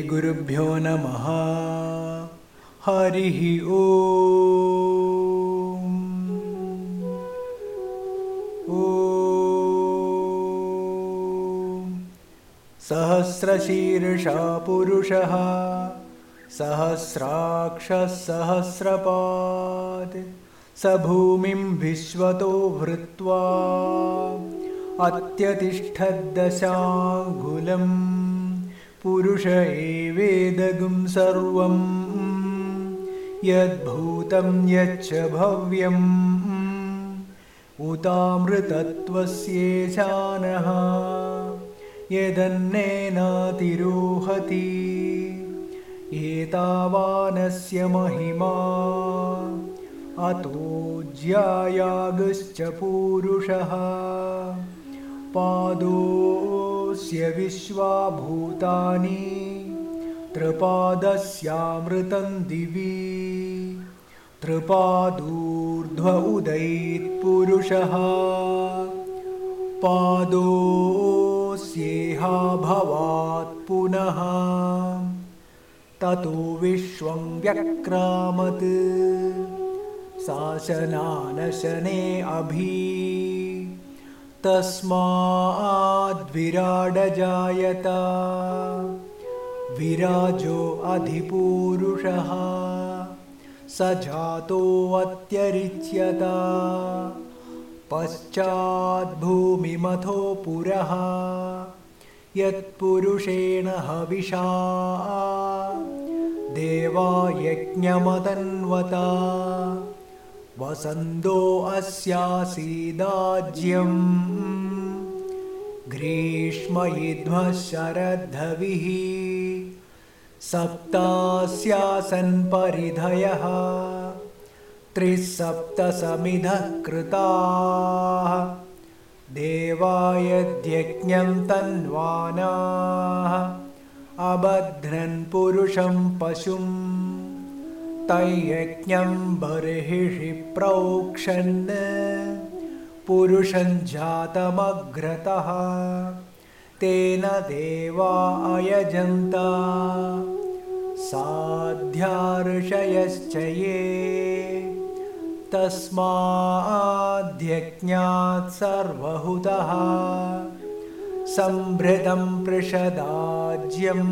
श्रीगुरुभ्यो नमः। हरिः ॐ। सहस्रशीर्षा पुरुषः सहस्राक्षः सहस्रपात् स भूमिं विश्वतो भृत्वा अत्यतिष्ठद्दशाङ्गुलम् पुरुष एवेदगुं सर्वं यद्भूतं यच्च भव्यम् उतामृतत्वस्येशानः यदन्नेनातिरोहति एतावानस्य महिमा अतो ज्यायागश्च पूरुषः पादोऽस्य विश्वाभूतानि त्रिपादस्यामृतं दिवि त्रिपादूर्ध्व उदैत्पुरुषः पादोऽस्येहा भवात् पुनः ततो विश्वं व्यक्रामत् शासनानशने अभि तस्माद्विराडजायत विराजो अधिपूरुषः स जातो अत्यरिच्यत पश्चाद्भूमिमथो पुरः यत्पुरुषेण हविषा देवा यज्ञमतन्वता वसन्तो अस्यासीदाज्यम् ग्रीष्मयिध्वः शरद्धविः सप्तास्यासन् परिधयः त्रिसप्तसमिधः कृताः देवा यद्यज्ञं तन्वानाः अबध्नन् पुरुषं पशुं तयज्ञं बर्हिषि प्रोक्षन् पुरुषं जातमग्रतः तेन देवा अयजन्त साध्या ऋषयश्च ये तस्माद्यज्ञात् सर्वहुतः संभृतं पृषदाज्यम्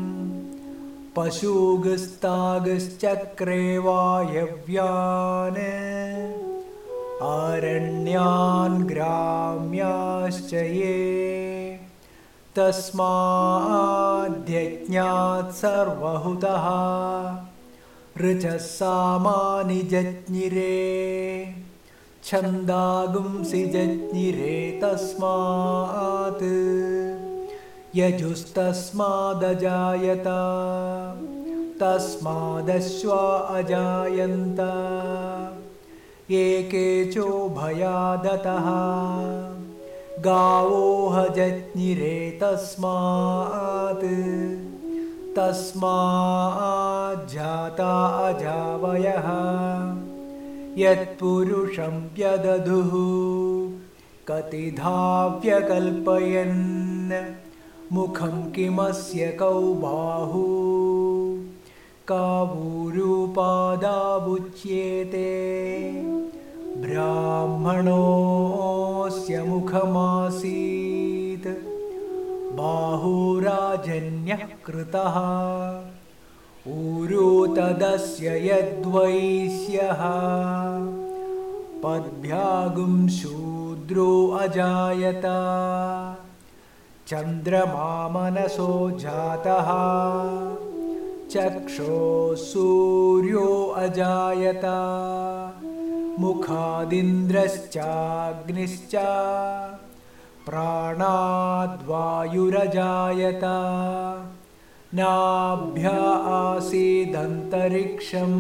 पशुगस्तागश्चक्रे वायव्यान् आरण्यान् ग्राम्याश्च ये तस्माद्यज्ञात् सर्वहुतः ऋचः सामानि जज्ञिरे छन्दागुंसि जज्ञिरे तस्मात् यजुस्तस्मादजायत तस्मादश्वा अजायन्त एकेचोभयादतः गावोह जज्ञिरे तस्मात् तस्माज्जाता अजावयः यत्पुरुषं व्यदधुः कतिधा व्यकल्पयन् मुखं किमस्य कौ बाहू कावूरूपादावुच्येते ब्राह्मणोऽस्य मुखमासीत् बाहुराजन्यः कृतः ऊरू तदस्य यद्वैश्यः पद्भ्यागुं शूद्रो अजायत चन्द्रमा मनसो जातः चक्षुः सूर्यो अजायत मुखादिन्द्रश्चाग्निश्च प्राणाद्वायुरजायत नाभ्या आसीदन्तरिक्षं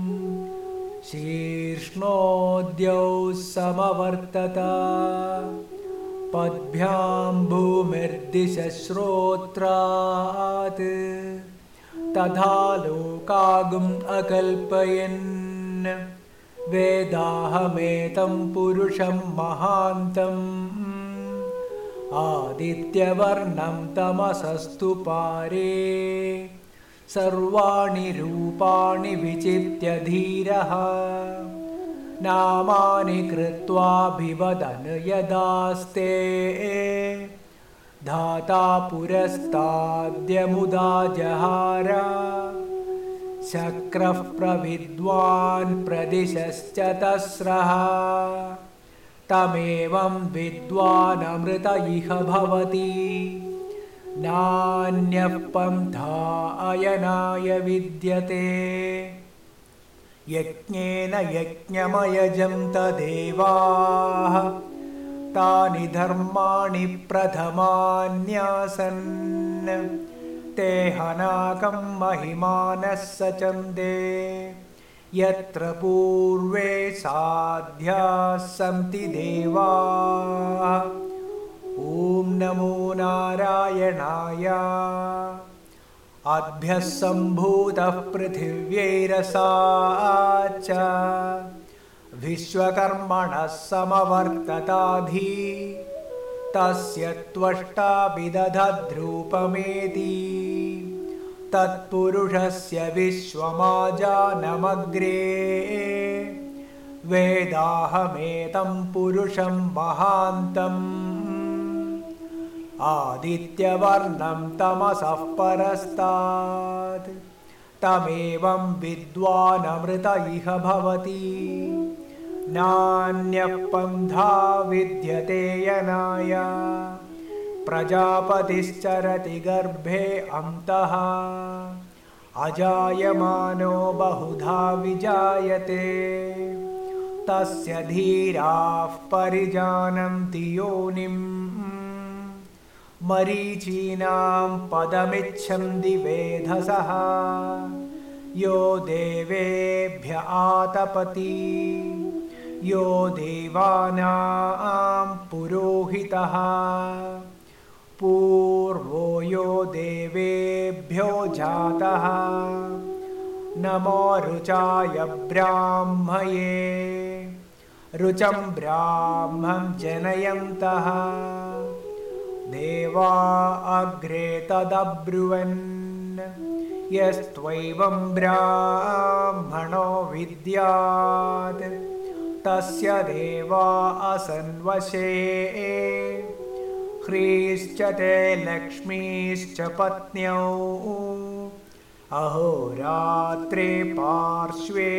शीर्ष्णोद्यौ समवर्तत पद्भ्यां भूमिर्दिशश्रोत्रात् तथा लोकागुम् अकल्पयन् वेदाहमेतं पुरुषं महान्तम् आदित्यवर्णं तमसस्तु पारे सर्वाणि रूपाणि विचित्य धीरः नामानि कृत्वाभिवदन् यदास्ते धाता पुरस्ताद्यमुदा जहार शक्रः प्रविद्वान् प्रदिशश्चतस्रः तमेवं विद्वानमृत इह भवति नान्यः पन्था अयनाय विद्यते यज्ञेन यज्ञमयजं तदेवाः तानि धर्माणि प्रथमान्यासन् ते हनाकं महिमानः सचन्दे यत्र पूर्वे साध्याः सन्ति देवाः ॐ नमो नारायणाय अद्भ्यः सम्भूतः पृथिव्यैरसाच्च विश्वकर्मणः समवर्तताधि तस्य त्वष्टा विदधद्रूपमेति तत्पुरुषस्य विश्वमाजानमग्रे वेदाहमेतं पुरुषं महान्तम् आदित्यवर्णं तमसः परस्तात् तमेवं विद्वानमृत इह भवति नान्यः पन्था विद्यते यनाय प्रजापतिश्चरति गर्भे अन्तः अजायमानो बहुधा विजायते तस्य धीराः परिजानन्ति योनिम् मरीचीनां पदमिच्छन्ति वेधसः यो देवेभ्य आतपति यो देवानां पुरोहितः पूर्वो यो देवेभ्यो जातः नमो रुचाय ब्राह्मये रुचं ब्राह्मं जनयन्तः देवा अग्रे तदब्रुवन् यस्त्वैवं ब्राह्मणो विद्यात् तस्य देवा असन्वशे ह्रीश्च ते लक्ष्मीश्च पत्न्यौ अहोरात्रे पार्श्वे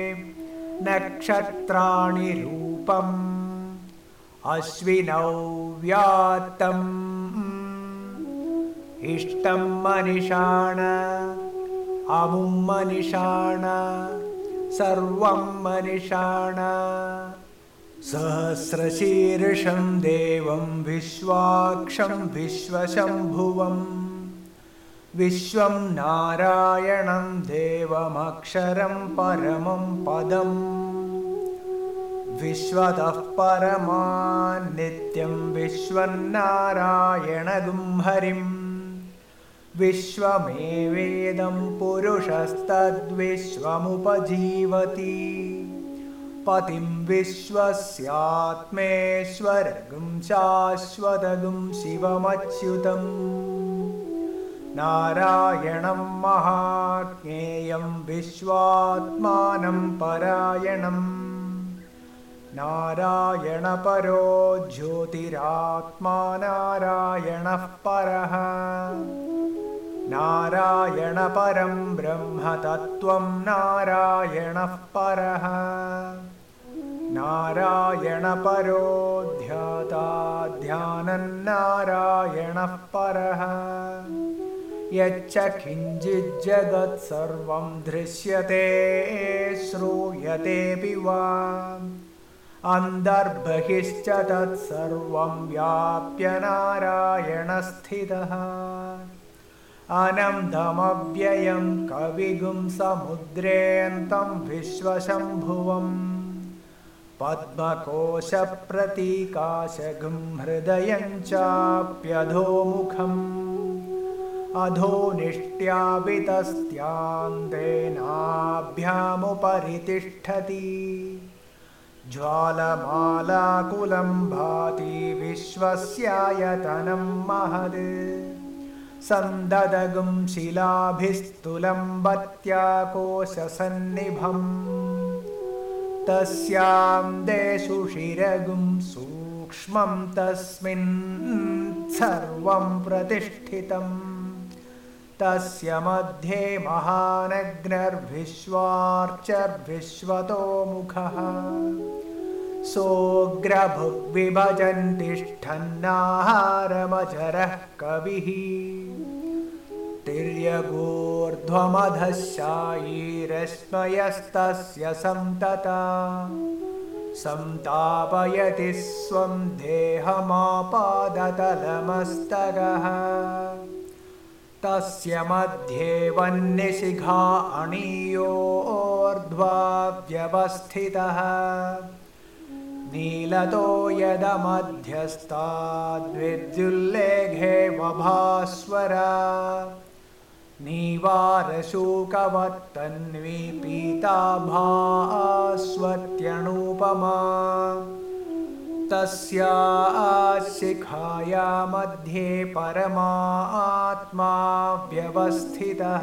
नक्षत्राणि रूपम् अश्विनौ व्यात्तम् इष्टं मनिषाण अमुं मनिषाण सर्वं मनिषाण सहस्रशीर्षं देवं विश्वाक्षं विश्वशम्भुवम् विश्वं नारायणं देवमक्षरं परमं पदम् विश्वतः परमान् नित्यं विश्वन्नारायणगुं हरिं विश्वमेवेदं पुरुषस्तद्विश्वमुपजीवति पतिं विश्वस्यात्मेश्वरगुं शाश्वतगुं शिवमच्युतम् नारायणं महाज्ञेयं विश्वात्मानं परायणम् नारायणपरो ज्योतिरात्मा नारायणः परः नारायणपरं ब्रह्मतत्त्वं नारायणः परः नारायणपरो ध्याता ध्यानं नारायणः परः यच्च किञ्चिज्जगत्सर्वं दृश्यते श्रूयतेऽपि वा अन्तर्बहिश्च तत्सर्वं व्याप्य नारायणस्थितः अनन्तमव्ययं कविगुं समुद्रेऽन्तं विश्वशम्भुवम् पद्मकोशप्रतीकाशगुं हृदयं चाप्यधोमुखम् अधोनिष्ट्यापितस्त्यान्तेनाभ्यामुपरि तिष्ठति ज्वालमालाकुलं भाति विश्वस्यायतनं महद् सन्ददगुं शिलाभिस्तुलम्बत्या कोशसन्निभम् तस्यां देषु शिरगुं सूक्ष्मं तस्मिन् सर्वं प्रतिष्ठितम् तस्य मध्ये महानग्नर्विश्वार्चर्विश्वतो मुखः सोऽग्रभुग्विभजन् तिष्ठन्नाहारमचरः कविः तिर्यगोर्ध्वमधः शायीरश्मयस्तस्य सन्तता संतापयति स्वं देहमापादतलमस्तकः तस्य मध्ये वह्निशिखा अणीयोर्ध्वा व्यवस्थितः नीलतो यदमध्यस्ताद्विद्युल्लेघे वभास्वरा नीवारशूकवत्तन्वी पीताभास्वत्यणूपमा तस्या शिखाया मध्ये परमात्मा व्यवस्थितः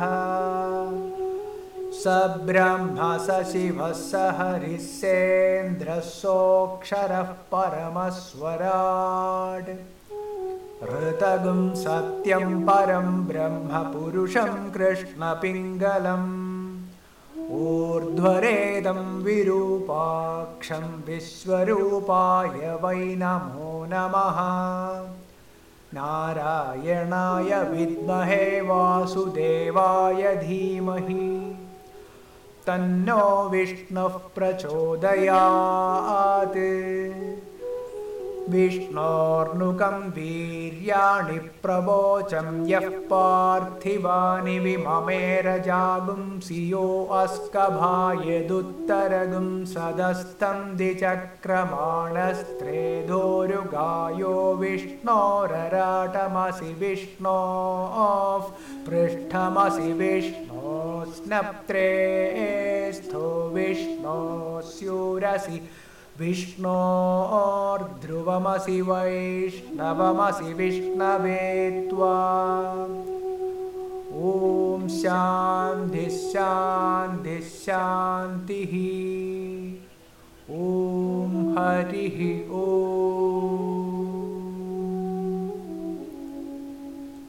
स ब्रह्म स शिवः स हरिः सेन्द्रः सोऽक्षरः परमस्वराट् ऋतगुं सत्यं परं ब्रह्म पुरुषं कृष्णपिङ्गलम् ऊर्ध्वरेदं विरूपाक्षं विश्वरूपाय वै नमो नमः नारायणाय विद्महे वासुदेवाय धीमहि तन्नो विष्णुः प्रचोदयात् विष्णोर्नुकं वीर्याणि प्रवोचं यः पार्थिवानि विममेरजागुंसि यो अस्कभायदुत्तरगुं सदस्तं द्विचक्रमाणस्त्रेधोरुगायो विष्णोरराटमसि विष्णोः पृष्ठमसि विष्णोस्नप्त्रेस्थो विष्णोस्यूरसि विष्णोर्ध्रुवमसि वैष्णवमसि विष्णवे त्वा ॐ शान्तिः शान्तिः शान्तिः ॐ हरिः ॐ